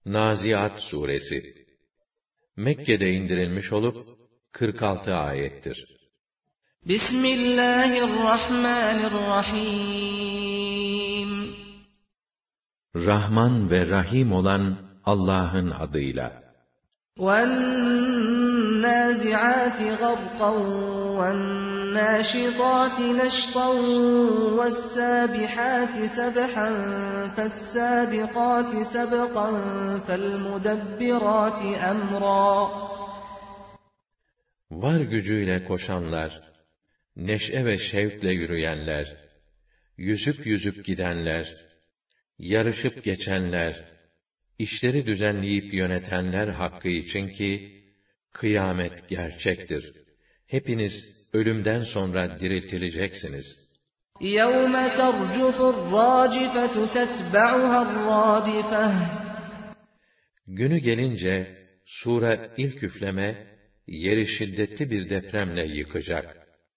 Naziat suresi Mekke'de indirilmiş olup 46 ayettir. Bismillahirrahmanirrahim. Rahman ve Rahim olan Allah'ın adıyla. وَالنَّازِعَاتِ غَرْقًا وَالنَّاشِطَاتِ نَشْطًا وَالسَّابِحَاتِ سَبْحًا فَالسَّابِقَاتِ سَبْقًا فَالْمُدَبِّرَاتِ أَمْرًا. Var gücüyle koşanlar, neşe ve şevkle yürüyenler, yüzüp yüzüp gidenler, yarışıp geçenler, işleri düzenleyip yönetenler hakkı için ki, kıyamet gerçektir. Hepiniz ölümden sonra diriltileceksiniz. يَوْمَ تَرْجُفُ الرَّاجِفَةُ تَتْبَعُهَا الرَّادِفَةُ. Günü gelince, sure ilk üfleme, yeri şiddetli bir depremle yıkacak.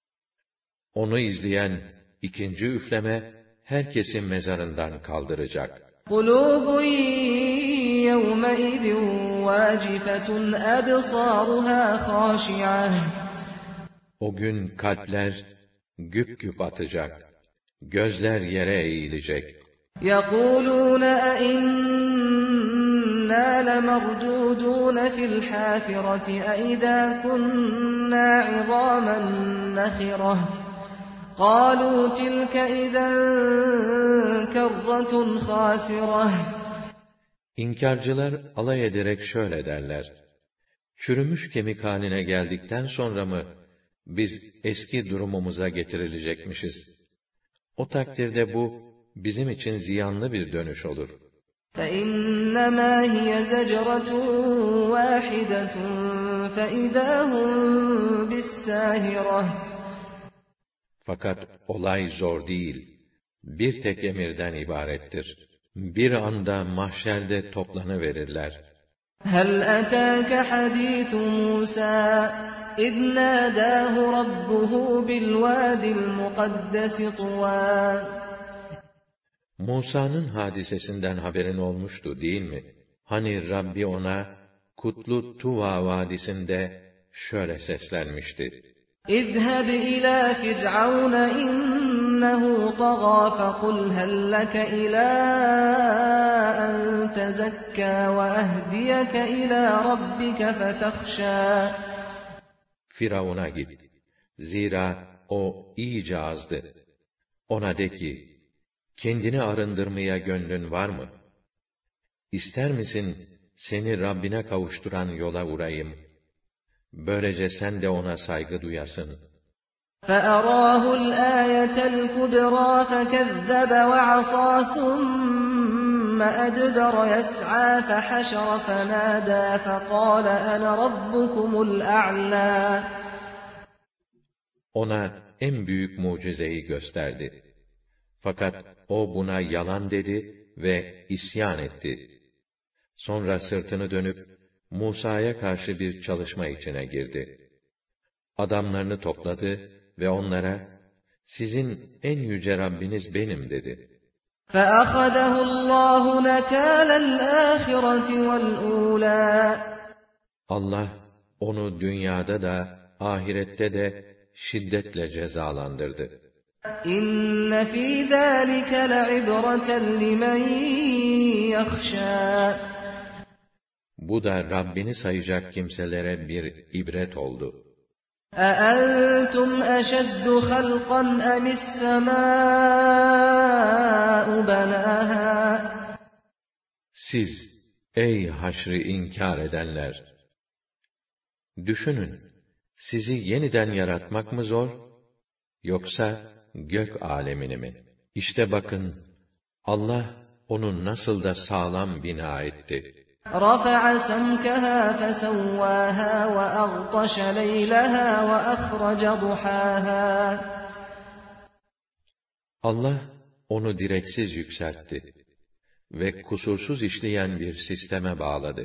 Onu izleyen ikinci üfleme, herkesi mezarından kaldıracak. قُلُوبٌ يَوْمَئِذٍ وَاجِفَةٌ أَبْصَارُهَا خَاشِعَةٌ. O gün kalpler güp güp atacak, gözler yere eğilecek. يَقُولُونَ أَإِنَّا لَمَرْدُودُونَ فِي الْحَافِرَةِ أَإِذَا كُنَّا عِظَامًا نَخِرَةً قَالُوا تِلْكَ إِذًا كَرَّةٌ خَاسِرَةٌ. İnkarcılar alay ederek şöyle derler: çürümüş kemik haline geldikten sonra mı biz eski durumumuza getirilecekmişiz? O takdirde bu bizim için ziyanlı bir dönüş olur. فَإِنَّمَا هِيَ زَجْرَةٌ وَاحِدَةٌ فَإِذَا هُمْ بِالسَّاهِرَةِ. Fakat olay zor değil, bir tek emirden ibarettir. Bir anda mahşerde toplanıverirler. هَلْ أَتَاكَ حَدِيثُ مُوسَى إِذْ نَادَاهُ رَبُّهُ بِالْوَادِ الْمُقَدَّسِ طُوًى. Musa'nın hadisesinden haberin olmuştu değil mi? Hani Rabbi ona, kutlu Tuva vadisinde şöyle seslenmişti: اذهب إلى فرعون إنه طغى فقل هل لك إلى أن تزكى وأهديك إلى ربك فتخشى. Firavun'a git. Zira o iyice azdı. Ona de ki, kendini arındırmaya gönlün var mı? İster misin seni Rabbine kavuşturan yola uğrayayım? Böylece sen de ona saygı duyasın. فَأَرَاهُ الْآيَةَ الْكُبْرَى فَكَذَّبَ وَعَصَىٰ ثُمَّ أَدْبَرَ يَسْعَىٰ فَحَشَرَ فَنَادَىٰ فَقَالَ أَنَا رَبُّكُمُ الْأَعْلَىٰ. Ona en büyük mucizeyi gösterdi. Fakat o buna yalan dedi ve isyan etti. Sonra sırtını dönüp Musa'ya karşı bir çalışma içine girdi. Adamlarını topladı ve onlara, sizin en yüce Rabbiniz benim dedi. فَأَخَذَهُ اللّٰهُ نَكَالَ الْآخِرَةِ وَالْأُولَى. Allah onu dünyada da ahirette de şiddetle cezalandırdı. İnne fî zâlike le'ibreten limen yakhşâ. Bu da Rabbini sayacak kimselere bir ibret oldu. أَأَنْتُمْ أَشَدُّ خَلْقًا أَمِ السَّمَاءُ بَنَاهَا. Siz, ey haşrı inkar edenler! Düşünün, sizi yeniden yaratmak mı zor, yoksa gök alemini mi? İşte bakın, Allah onu nasıl da sağlam bina etti. رَفَعَ سَمْكَهَا فَسَوَّاهَا وَأَغْطَشَ لَيْلَهَا وَأَخْرَجَ ضُحَاهَا. Allah onu direksiz yükseltti ve kusursuz işleyen bir sisteme bağladı.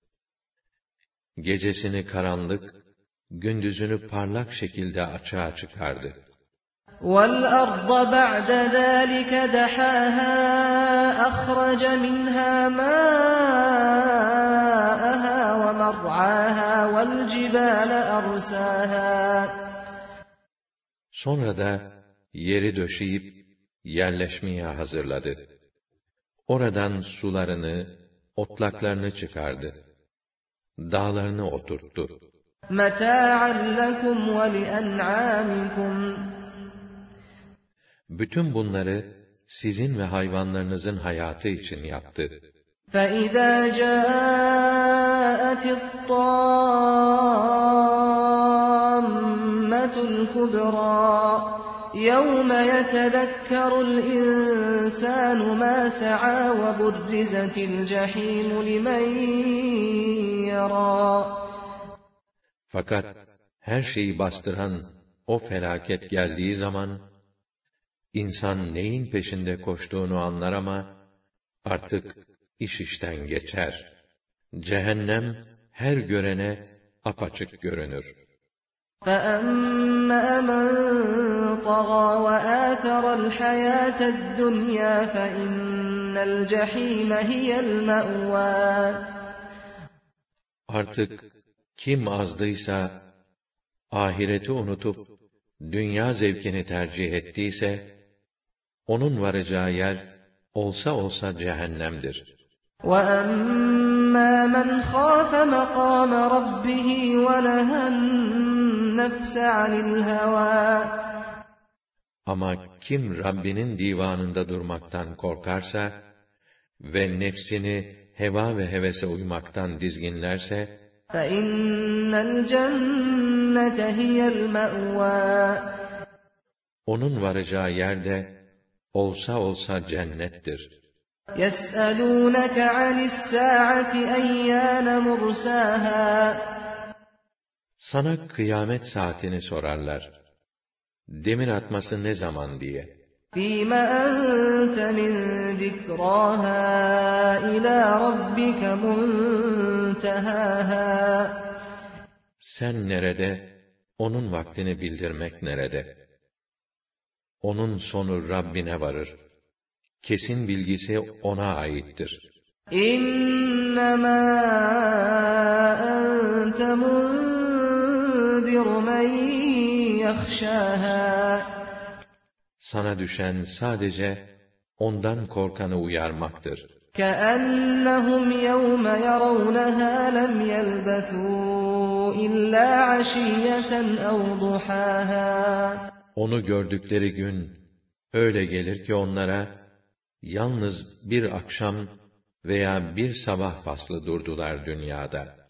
Gecesini karanlık, gündüzünü parlak şekilde açığa çıkardı. وَالْأَرْضَ بَعْدَ ذَٰلِكَ دَحَاهَا أَخْرَجَ مِنْهَا مَاءَهَا مرساها Sonra da yeri döşeyip yerleşmeye hazırladı. Oradan sularını, otlaklarını çıkardı. Dağlarını oturttu. مَتَاعًا لَكُمْ وَلِأَنْعَامِكُمْ Bütün bunları sizin ve hayvanlarınızın hayatı için yaptı. فَإِذَا جَاءَتِ الطَّامَّةُ الْكُبْرَى يَوْمَ يَتَذَكَّرُ الْإِنسَانُ مَا سَعَى وَبُرِّزَتِ الْجَحِيمُ لِمَنْ يَرَى Fakat her şeyi bastıran o felaket geldiği zaman, insan neyin peşinde koştuğunu anlar ama, artık iş işten geçer. Cehennem her görene apaçık görünür. فَأَمَّا مَنْ طَغَى وَآثَرَ الْحَيَاةَ الدُّنْيَا فَإِنَّ الْجَحِيمَ هِيَ الْمَأْوَى Artık kim azdıysa, ahireti unutup, dünya zevkini tercih ettiyse, onun varacağı yer, olsa olsa cehennemdir. وَأَمَّا مَنْ خَافَ مَقَامَ رَبِّهِ وَنَهَى النَّفْسَ عَنِ الْهَوَى Ama kim Rabbinin divanında durmaktan korkarsa ve nefsini heva ve hevese uymaktan dizginlerse, فَإِنَّ الْجَنَّةَ هِيَ الْمَأْوَى onun varacağı yer de olsa olsa cennettir. يَسْأَلُونَكَ عَنِ السَّاعَةِ أَيَّانَ مُرْسَاهَا Sana kıyamet saatini sorarlar. Demir atması ne zaman diye. فِيمَ أَنْتَ مِنْ ذِكْرَاهَا إِلَى رَبِّكَ مُنْتَهَاهَا Sen nerede, onun vaktini bildirmek nerede? Onun sonu Rabbine varır. Kesin bilgisi ona aittir. إِنَّمَا أَنْتَ مُنْذِرُ مَنْ يَخْشَاهَا Sana düşen sadece ondan korkanı uyarmaktır. كَأَنَّهُمْ يَوْمَ يَرَوْنَهَا لَمْ يَلْبَثُوا إِلَّا عَشِيَّةً أَوْ ضُحَاهَا Onu gördükleri gün, öyle gelir ki onlara, yalnız bir akşam veya bir sabah faslı durdular dünyada.